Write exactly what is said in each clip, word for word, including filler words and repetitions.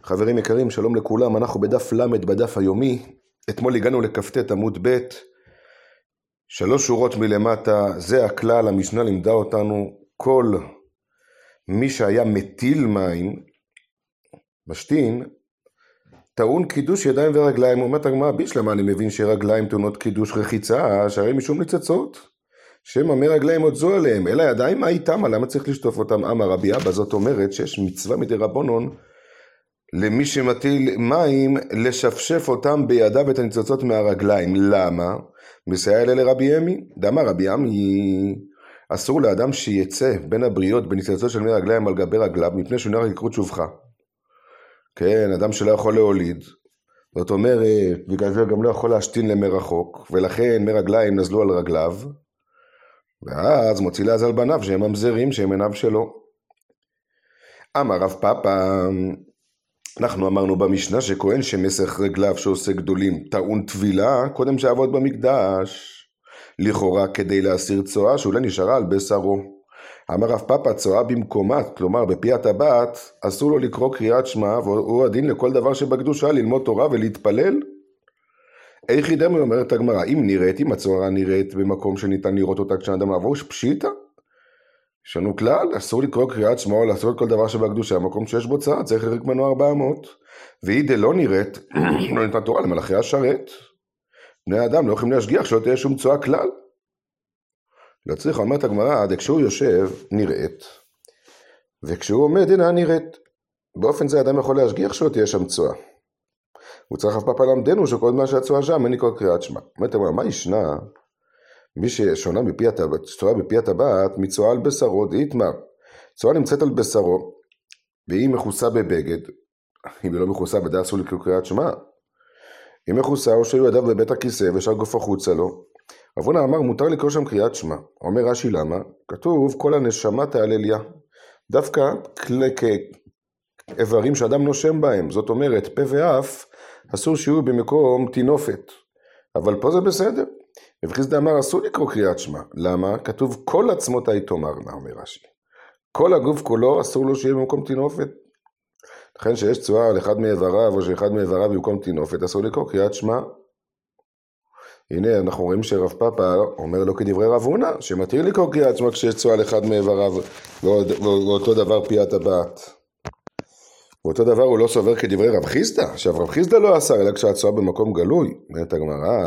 חברים יקרים, שלום לכולם, אנחנו בדף למד בדף היומי. אתמול הגענו לכ"ט עמוד ב', שלוש שורות מלמטה, זה הכלל, המשנה לימדה אותנו, כל מי שהיה מטיל מים, משתין, טעון קידוש ידיים ורגליים. אומרת הגמרא, בשלמה אני מבין שרגליים טעונות קידוש רחיצה, שהרי משום ניצוצות, שמא מרגליים עוד זו עליהם, אלא ידיים מה איתם, למה צריך לשטוף אותם? אמר רבי אבא, זאת אומרת שיש מצווה מדי רבונון, למי שמטיל מים, לשפשף אותם בידיו את הניצוצות מהרגליים. למה? מסייע אלה לרבי אמי. דאמר רבי אמי, אסור לאדם שיצא בין הבריות בניצוצות של מי רגליים על גבי רגליו, מפני שהוא נראה יקרות שובך. כן, אדם שלא יכול להוליד. זאת אומרת, בגלל זה גם לא יכול להשתין למרחוק, ולכן מרגליים נזלו על רגליו, ואז מוציא לעז על בניו שהם ממזרים, שהם עיניו שלו. אמר רב פאפא, אנחנו אמרנו במשנה שכהן שמסך רגליו שעושה גדולים טעון טבילה, קודם שעבוד במקדש, לכאורה כדי להסיר צואה שאולי נשארה על בשרו. אמר רב פאפא, צואה במקומה, כלומר בפי הטבעת, אסור לו לקרוא קריאת שמע, והוא הדין לכל דבר שבקדושה, ללמוד תורה ולהתפלל. איך ידמה, אומרת הגמרא, אם נראית, אם הצואה נראית במקום שניתן לראות אותה כשאדם לעבור, פשיטה. יש לנו כלל, אסור לקרוא קריאת שמע או לעשות כל דבר שבקדושה, המקום שיש בו צעד, צריך לרק מנו ארבע מאות. והיא דלא נראית, לא ניתן תורה למלאכי השרת. בני האדם לא יכולים להשגיח שלא תהיה שום צואה כלל. לא צריך, אומרת הגמרא, עד כשהוא יושב, נראית, וכשהוא עומד, אינה נראית. באופן זה האדם יכול להשגיח שלא תהיה שם צואה. הוא צריך אף פעם למדנו שכל מה שהצואה שם, אין לקרוא קריאת שמע. אומרת הגמרא, מה ישנה? מי ששונה מפי הטבעת, צואה בפי הטבעת, מצואה על בשרו, דאיתמר. צואה נמצאת על בשרו, והיא מכוסה בבגד. אם היא לא מכוסה, בדרך אסור לקרוא קריאת שמע. היא מכוסה, או שהיו ידיו בבית הכיסא, ושאר גוף החוצה לו. רב הונא אמר, מותר לקרוא שם קריאת שמע. אומר רש"י, למה? כתוב, כל הנשמה תהלליה. דווקא כאיברים שאדם נושם בהם. זאת אומרת, פה ואף, אסור שיהיו במקום תינופת. אבל פה זה בסדר. רב חיסדא אמר, אסור לקרוא קריאת שמע. למה? כתוב, כל עצמותיי תאמרנה, אומר רש"י. כל הגוף כולו אסור לו שיהיה במקום תינופת. לכן שיש צואה על אחד מאיבריו, או שאחד מאיבריו במקום תינופת, אסור לקרוא קריאת שמע. הנה, אנחנו רואים שרב פאפא אומר לו כדברי רב הונא, שמתיר לקרוא קריאת שמע כשיש צואה על אחד מאיבריו, ואותו דבר פי הטבעת. ואותו דבר הוא לא סובר כדברי רב חיסדא. עכשיו, רב חיסדא לא אסר, אלא כשהצואה במקום גלוי. אומרת הגמרא,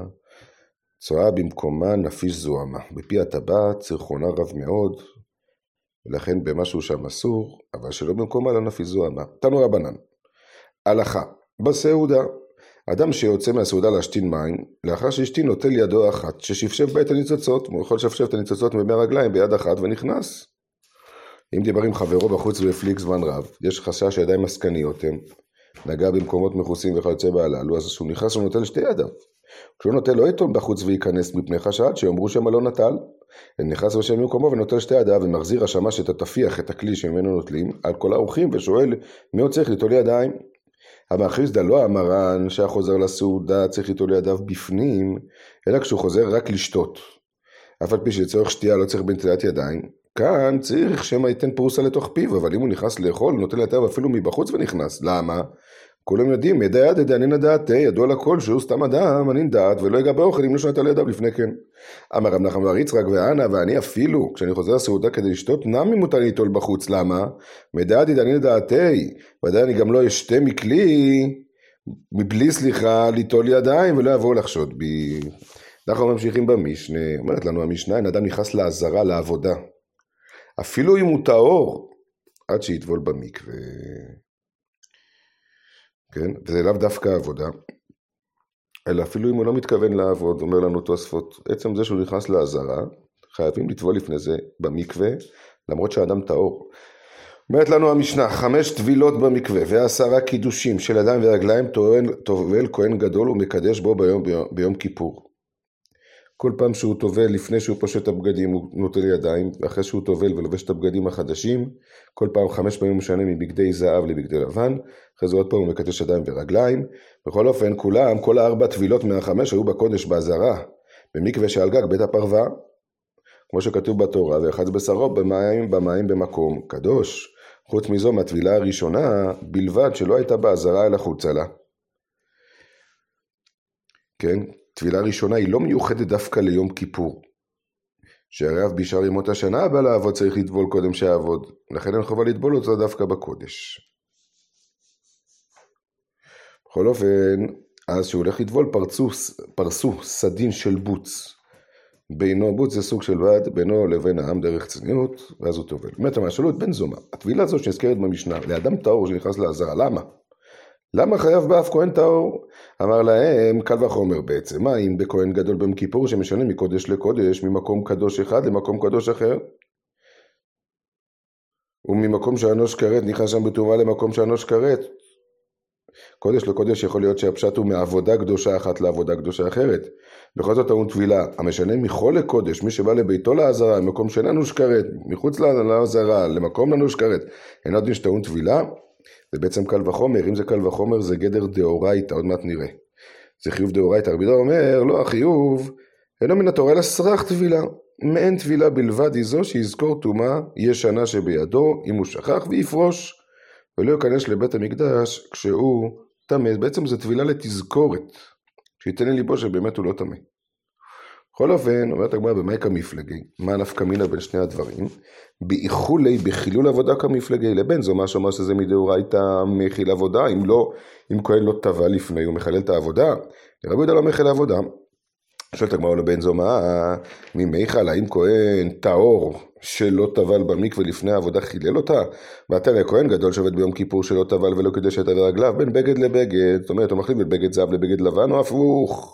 צואה במקומה נפיש זוהמה. בפי הטבעת צרחונה רב מאוד, ולכן במשהו שם אסור, אבל שלא במקומה לא נפיש זוהמה. תנו רבנן. הלכה, בסעודה, אדם שיוצא מהסעודה להשתין מים, לאחר שהשתין נוטל ידו אחת, ששפשף בה את הניצוצות, הוא יכול לשפשף את הניצוצות מבני הרגליים ביד אחת ונכנס. אם דיבר עם חברו בחוץ והפליג זמן רב, יש חשש שידיים מסקניות הם, נגע במקומות מכוסים וכיוצא בהללו, אז כשהוא נכנס הוא נוטל שתי ידיו. כשהוא נוטל לא יתום בחוץ וייכנס מפני חשד, שיאמרו שמה לא נטל. נכנס בשם במקומו ונוטל שתי ידיו, ומחזיר השמש את התפיח, את הכלי שממנו נוטלים, על כל האורחים, ושואל מי עוד צריך ליטול ידיים. אמר חיסדא לא אמרן שהחוזר לסעודה צריך ליטול ידיו בפנים, אלא כשהוא חוזר רק לשתות. אף על פי שצורך שתייה לא צריך בנטילת ידיים. כאן צריך שמא ייתן פרוסה לתוך פיו, אבל אם הוא נכנס לאכול, נוטל ידיו אפילו מבחוץ ונכנס. למה? כולם יודעים, ידע יד דענינא דעתי, ידוע לכל שהוא סתם אדם, ענין דעת, ולא ייגע באוכל אם לא שנטל ידיו לפני כן. אמר רב נחמן בר יצחק ואנה, ואני אפילו, כשאני חוזר לסעודה כדי לשתות, נמי מותר ליטול בחוץ. למה? מדעת דענינא דעתי, ודאי אני גם לא אשתה מכלי, מבלי סליחה, ליטול ידיים, ולא יבואו לחשוד בי. אנחנו ממשיכים במשנה, אומרת לנו המשנה, אין אדם נכנס לעזרה, לעבודה. אפילו אם הוא טהור, עד שיטבול במקווה. כן? וזה לאו דווקא עבודה, אלא אפילו אם הוא לא מתכוון לעבוד, אומר לנו תוספות, עצם זה שהוא נכנס לעזרה, חייבים לטבול לפני זה במקווה, למרות שהאדם טהור. אומרת לנו המשנה, חמש טבילות במקווה, ועשרה קידושים של ידיים ורגליים, טובל כהן גדול ומקדש בו ביום, ביום, ביום כיפור. כל פעם שהוא טובל, לפני שהוא פושט את הבגדים, הוא נוטל ידיים, ואחרי שהוא טובל ולובש את הבגדים החדשים, כל פעם חמש פעמים הוא משנה מבגדי זהב לבגדי לבן, אחרי זה עוד פעם הוא מקדש ידיים ורגליים. בכל אופן, כולם, כל הארבע טבילות מהחמש היו בקודש בעזרה, במקווה שעל גג בית הפרווה, כמו שכתוב בתורה, ואחד בשרו במים, במים במקום קדוש. חוץ מזו מהטבילה הראשונה, בלבד שלא הייתה בה אזהרה אלא חוצה לה. כן, טבילה ראשונה היא לא מיוחדת דווקא ליום כיפור. שהרי אף בשאר ימות השנה הבא לעבוד צריך לטבול קודם שיעבוד, לכן אין חובה לטבול אותו דווקא בקודש. בכל אופן, אז שהוא הולך לטבול פרצו, פרסו סדין של בוץ. בינו, בוץ זה סוג של בד, בינו לבין העם דרך צניעות, ואז הוא טובל. באמת המשאלו את בן זומא, הטבילה הזאת שנזכרת במשנה, לאדם טהור שנכנס לעזרה, למה? למה חייב באף כהן טהור? אמר להם, קל וחומר בעצם, מה אם בכהן גדול ביום כיפור שמשנה מקודש לקודש, ממקום קדוש אחד למקום קדוש אחר? וממקום שאנוש כרת נכנס שם בטומאה למקום שאנוש כרת. קודש לקודש יכול להיות שהפשט הוא מעבודה קדושה אחת לעבודה קדושה אחרת. בכל זאת טעון טבילה, המשנה מחול לקודש, מי שבא לביתו לעזרה, למקום שאיננו שכרת, מחוץ לעזרה, למקום לנו שכרת, אין עוד דין שטעון טבילה, זה בעצם קל וחומר, אם זה קל וחומר זה גדר דאורייתא, עוד מעט נראה. זה חיוב דאורייתא, רבי יהודה אומר, לא החיוב, אינו מן התורה אלא סרח טבילה, מעין טבילה בלבד היא זו שיזכור טומאה ישנה שבידו, אם הוא שכח ויפרוש, ולא ייכנס לבית המקדש כשהוא טמא. בעצם זה טבילה לתזכורת, שייתן לי ליבו שבאמת הוא לא טמא. בכל אופן, אומרת הגמרא במאי כמפלגי, מה נפקא מינה בין שני הדברים? באיחולי, בחילול עבודה כמפלגי, לבן זו מה שאומר שזה מדאורייתא מחיל עבודה, אם לא, אם כהן לא טבע לפני, הוא מחלל את העבודה, רבי יהודה לא מחיל עבודה. שואלת הגמרא לבן זו מה, ממיכל, האם כהן טהור שלא טבל במקווה לפני העבודה חילל אותה? ואתה לכהן גדול שעובד ביום כיפור שלא טבל ולא קידש את הרגליו, בין בגד לבגד, זאת אומרת, הוא מחליף בין בגד זהב לבגד לבן או הפוך.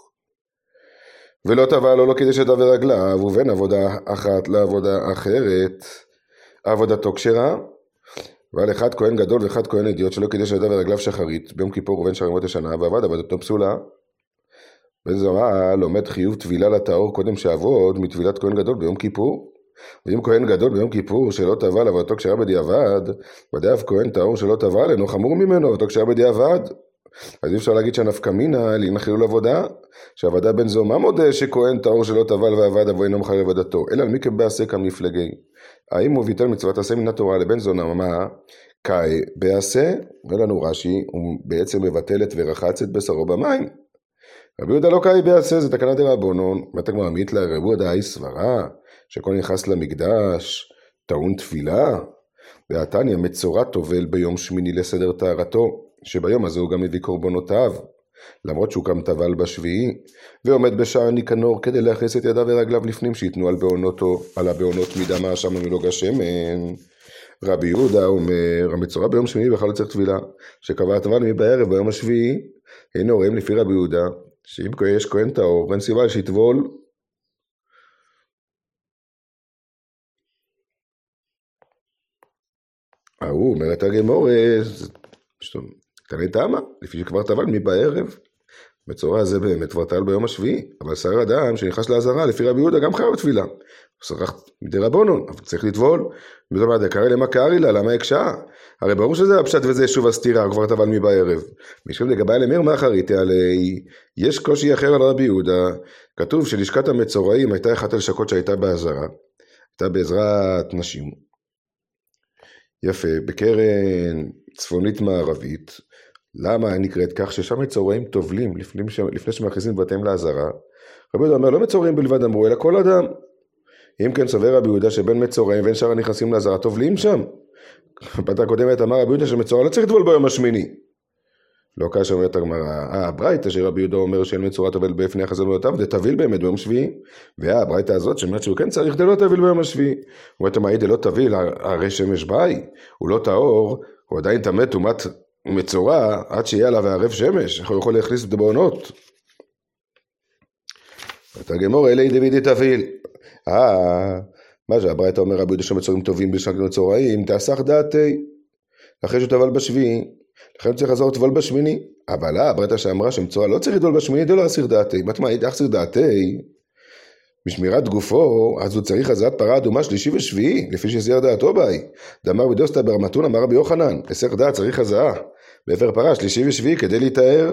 ולא טבל או לא קידש את הרגליו, ובין עבודה אחת לעבודה אחרת, עבודתו כשרה, ועל אחד כהן גדול ואחד כהן אדיוט שלא קידש את הרגליו שחרית, ביום כיפור ובין שאר ימות השנה, ועבד עבודתו פסולה. בן זומא לומד חיוב טבילה לטהור קודם שעבוד מטבילת כהן גדול ביום כיפור. ואם כהן גדול ביום כיפור שלא טבל עבודתו כשרה בדיעבד, ודאי אף כהן טהור שלא טבל אינו חמור ממנו עבודתו כשרה בדיעבד. אז אי אפשר להגיד שהנפקא מינה לעניין חילול עבודה, שהוודאי בן זומא מודה שכהן טהור שלא טבל ועבד אבל אינו מחלל עבודתו, אלא על מי כבעשה כמפלגי. האם הוא ביטל מצוות עשה מן התורה לבן זומא מה? כאי בעשה, אומר לנו רש"י, הוא בעצם מבטל את ורחץ את בשרו במים. רבי יהודה לא כאי בעשה, זה תקנה דרבנן. אומרת הגמרא מיתלה, רבי יהודה היא סברה שכל נכנס למקדש טעון תפילה, והתניא מצורע טובל ביום שמיני לסדר טהרתו, שביום הזה הוא גם מביא קורבנותיו, למרות שהוא גם טבל בשביעי, ועומד בשער ניקנור כדי להכניס את ידיו ורגליו לפנים שיתנו על בעונותו, על הבעונות מידה מהשם מלוג השמן. רבי יהודה אומר, המצורע ביום שמיני בכלל לא צריך טבילה, שקבע טבל מבערב ביום השביעי, היינו רואים לפי רבי יהודה, שאם יש כהן טהור, ואין סיבה שיטבול, ההוא אומרת הגמרא, קטני טעמה, לפי שכבר טבל מבערב, מצורע הזה באמת כבר טבל ביום השביעי, אבל שר אדם שנכנס לעזרה, לפי רבי יהודה, גם חייב תפילה. הוא שרח דרבנן, אבל צריך לטבול. וזאת אומרת, דקרא למה קרעי לה, למה הקשה? הרי ברור שזה הפשט וזה שוב הסתירה, הוא כבר טבל מבערב. משום לגבי למיר מאחרית עלי, יש קושי אחר על רבי יהודה, כתוב שלשכת המצורעים הייתה אחת הלשכות שהייתה בעזרה, הייתה בעזרת נשים. יפה, בקרן צפונית מערבית, למה נקראת כך? ששם מצורעים טובלים לפני, לפני שמכניסים בתיהם לעזרה. רבי יהודה אומר, לא מצורעים בלבד אמרו, אלא כל אדם. אם כן סובר רבי יהודה שבין מצורעים ואין שאר הנכנסים לעזרה טובלים שם. בפרק הקודמת אמר רבי יהודה שמצורע לא צריך לטבול ביום השמיני. לא כאשר אומרת הגמרא, אה, הברייתא שרבי יהודה אומר שאין מצורע טובל בפני החזמותיו, זה טביל באמת ביום שביעי. והברייתא הזאת שאומרת שהוא כן צריך דלא טביל ביום השביעי. הוא אומר, מה דלא טביל, הרי שמש באי, הוא לא טהור, הוא עדיין טמא טומאת מצורע עד שיהיה עליו הערב שמש, איך הוא יכול להכניס את הבעונות? אתה גמור אלי דוד טביל. אה, מה זה הברייתא אומר רבי יהודה שמצורעים טובים בשנת מצורעים, תעסך דעתי, אחרי שהוא טבל בשביעי. לכן הוא צריך לחזור לטבול בשמיני, אבל אה, הברייתא שאמרה שמצורע לא צריך לטבול בשמיני, דלא אסיר דעתי. מה היא אסיר דעתי? משמירת גופו, אז הוא צריך הזעת פרה אדומה שלישי ושביעי, לפי שזייר דעתו באי. דאמר בדוסתא ברמתון, אמר רבי יוחנן, לסך דעת צריך הזעה, בעבר פרה שלישי ושביעי כדי להתאר.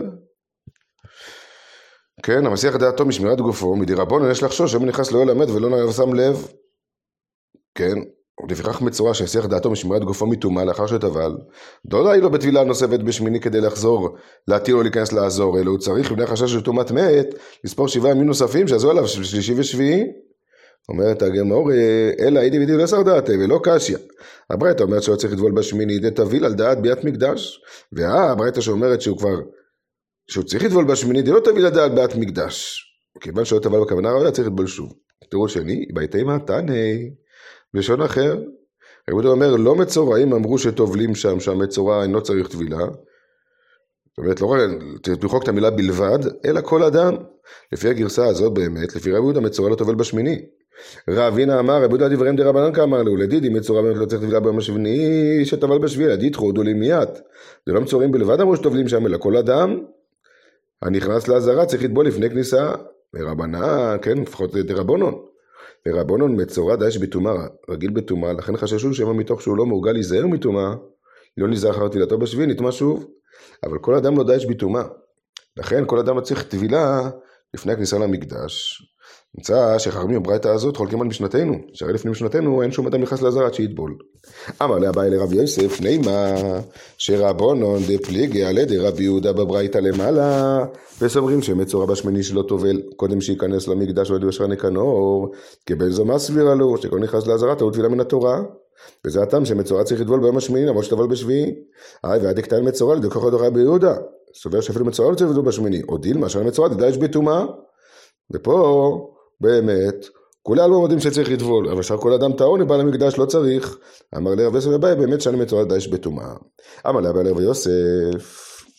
כן, המסיח דעתו משמירת גופו, מדי רבונן יש לחשוש, אם נכנס לא ילמד ולא שם לב. כן, לפיכך מצורע שהסיח דעתו משמירת גופו מטומאה לאחר שטבל, לא די לו בטבילה נוספת בשמיני כדי לחזור, להתיר או להיכנס לעזור, אלא הוא צריך בני חשש של טומאת מת, לספור שבעה ימים נוספים שעזו עליו שלישי ושביעי. אומרת הגמור, אלא אידי וידי לא סר דעתי ולא קשיא. הברייתא אומרת שהוא צריך לטבול בשמיני די תביל על דעת ביאת מקדש, והברייתא שאומרת שהוא כבר, שהוא צריך לטבול בשמיני די לא תביל על דעת ביאת מקדש. כיוון שהוא טבל בכוונה ראויה צריך לטבול שוב. תראו שני, ביתי מתני. לשון אחר, רבי יהודה אומר, לא מצורעים אמרו שטובלים שם, שהמצורע אינו צריך טבילה. זאת אומרת, לא רק תמחוק את המילה בלבד, אלא כל אדם. לפי הגרסה הזאת באמת, לפי רבי יהודה מצורע לא טובל בשמיני. רבינה אמר, רבי יהודה דבריהם דרבנן כאמר לו, לדידי מצורע באמת לא צריך טבילה ביום השביעי, שטבל בשביעי, דיתחו הודו מיד. זה לא מצורעים בלבד אמרו שטובלים שם, אלא כל אדם הנכנס לעזרה צריך לטבול לפני כניסה. ורבנן, כן, לפחות דרבנן. ורבנן מצורע דאש בטומאה, רגיל בטומאה, לכן חששו שמא מתוך שהוא לא מורגל להיזהר מטומאה, לא נזהר אחר טבילתו בשביעי, נטמא שוב. אבל כל אדם לא דאש בטומאה. לכן כל אדם לא צריך טבילה לפני הכניסה למקדש. נמצא שחכמים בברייתא הזאת חולקים על משנתנו, שהרי לפני משנתנו אין שום אדם נכנס לעזרה עד שיטבול. אמר לאביי לרבי יוסף, נימה שרבנן דפליגי על ידי רבי יהודה בברייתא למעלה, וסומרים שמצורע בשמיני שלו טובל קודם שייכנס למקדש ועד ישר ניקנור, קיבל זו מה סבירה לו, שכל נכנס לעזרה טעות טבילה מן התורה. וזה הטעם שמצורע צריך לטבול ביום השמיני, למרות שטבל בשביעי. איי, ועד יקטן מצורע לדקוח לדור רבי יהודה. סובר שאפילו מצורע לא צריך לטבול בשמיני, או דילמה שהמצורע דדאש בטומאה. ופה באמת כולי אלו יודעים שצריך לטבול, אבל שאר כל אדם טעון לבעל המקדש לא צריך. אמר לרבי יוסף אביי, באמת שאני מצורע דדאש בטומאה. אמר לאביי לרבי יוסף,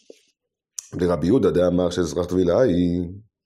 לרבי יהודה דאמר שצריך טבילה היא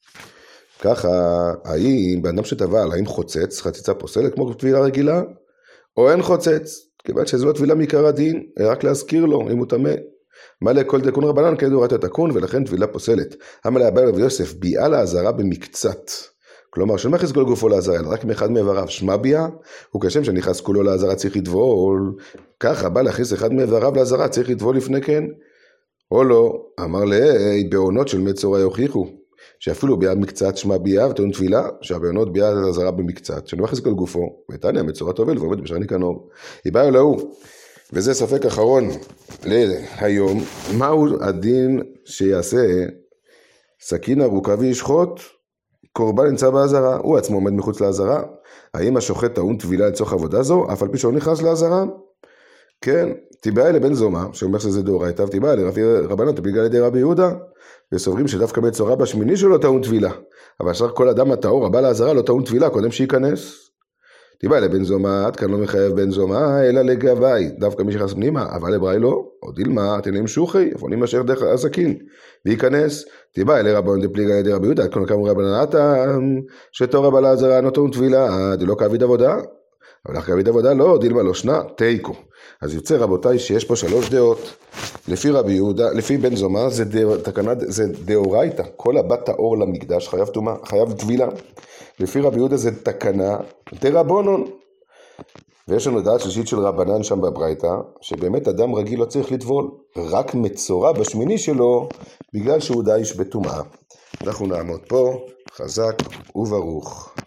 ככה, האם באדם שטבל, האם חוצץ, חציצה פוסלת כמו טבילה רגילה, או אין חוצץ, כיוון שזו לא טבילה מעיקר הדין, רק להזכיר לו אם הוא טמא. מלא כל תיקון רבנן כדורת התקון, ולכן טבילה פוסלת. אמר לאביי לרבי יוסף, ביאה לעזרה במקצת. כלומר, שלא מכניס כל גופו לעזרה, אלא רק מאחד מאיבריו. שמה ביאה? הוא כשם שנכנס כולו לעזרה צריך לטבול. ככה בא להכניס אחד מאיבריו לעזרה, צריך לטבול לפני כן. או לא, אמר לי, בעונות של מצורע יוכיחו, שאפילו ביאה מקצת שמה ביאה וטעון טבילה, שהבעונות ביאה לעזרה במקצת, שלא מכניס כל גופו, ותענה מצורע טובל ועומד בשער ניקנור. היא באה אלוהו. וזה ספק אחרון להיום, מהו הדין שיעשה סכין ארוכה וישחוט קורבן נמצא בעזרה? הוא עצמו עומד מחוץ לעזרה. האם השוחט טעון טבילה לצורך עבודה זו, אף על פי שהוא נכנס לעזרה? כן, תיבאה לבן זומא, שאומר שזה דאורייתא, ותיבאה לרבי רבנן דפליגי על ידי רבי יהודה, וסוברים שדווקא מצורע בשמיני שלו טעון טבילה, אבל שאר כל אדם הטהור הבא לעזרה לא טעון טבילה קודם שייכנס. תיבאה לבן זומא, עד כאן לא מחייב בן זומא, אלא לגבי, דווקא מי שחס פנימה, אבל לבראי לא, או דילמה, תנאים שוחי, יכולים להשאר דרך הסכין, וייכנס. תיבאה לרבנן דפליגי על ידי רבי יהודה, עד כאן כאמור רבנן הטעם, שטהור הבא לעזרה לא טעון טבילה, דלא כעביד עבודה, אבל אחרי כעביד עבודה לא, דילמה לא שנה, תיקו. אז יוצא רבותיי שיש פה שלוש דעות. לפי רבי יהודה, לפי בן זומא, זה, דא, תקנה, זה דאורייתא, כל הבא טהור למקדש חייב טומאה, חייב טבילה. לפי רבי יהודה זה תקנה דרבנן. ויש לנו דעת שלישית של רבנן שם בברייתא, שבאמת אדם רגיל לא צריך לטבול, רק מצורע בשמיני שלו, בגלל שהוא דאיש בטומאה. אנחנו נעמוד פה, חזק וברוך.